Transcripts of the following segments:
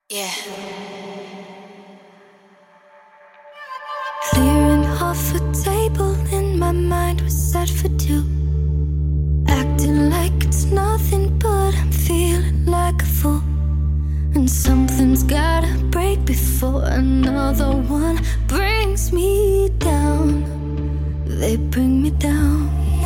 Yeah. Clearing off a table in my mind was set for two. Acting like it's nothing, but I'm feeling like a fool. And something's gotta break before another one brings me down. They bring me down.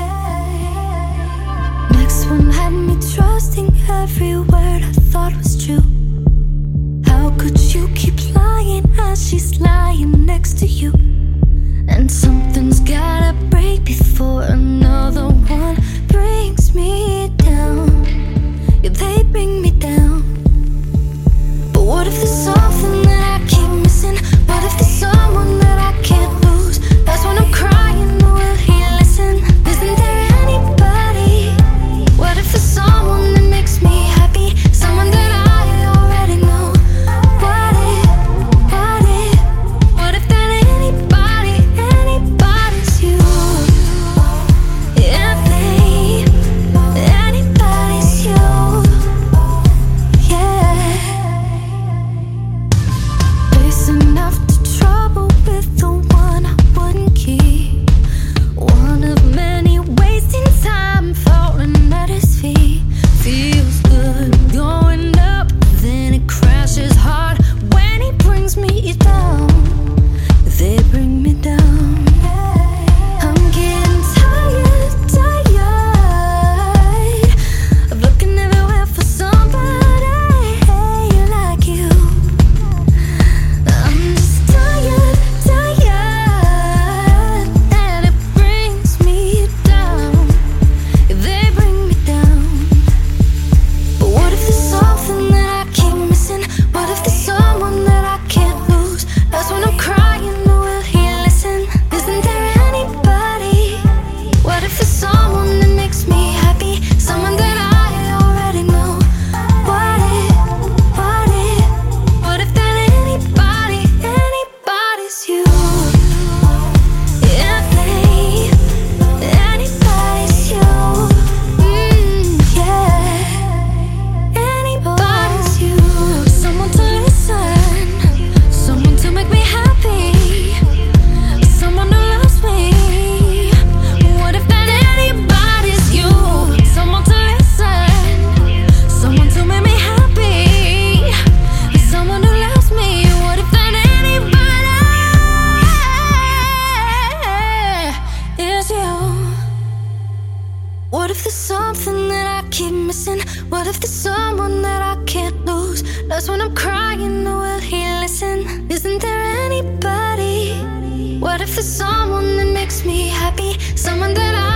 Next one had me trusting every word I thought was true. How could you keep lying as she's lying next to you? And something's gotta break before another one brings me down. Yeah, they bring me down. But what if there's something that I keep missing? What if there's someone that I can't lose? That's when I'm crying, will he listen? Isn't there anybody? What if there's someone that makes me happy? Someone that I already know. What if that anybody's you? If anybody's you, yeah. Facing after trouble with the one I wouldn't keep. One of many wasting time falling at his feet. Feels good going up, then it crashes hard when he brings me down. They bring me down. I'm getting tired of looking everywhere for somebody like you. I'm just tired, and it brings me down. They bring me down. But what if there's something that I keep missing? What if there's someone that I can't lose? That's when I'm crying, will he listen? Isn't there anybody? What if there's someone that makes me happy? Someone that I already know. What if that anybody's you? If anybody's you, yeah. Anybody's you. Someone to listen, someone to make me happy, someone who loves me. What if that anybody's you? Someone to listen, someone to make me happy, someone who loves me. What if that anybody is you? What if there's something that I keep missing? What if there's someone that I can't lose? That's when I'm crying, will he listen? Isn't there anybody? What if there's someone that makes me happy? Someone that I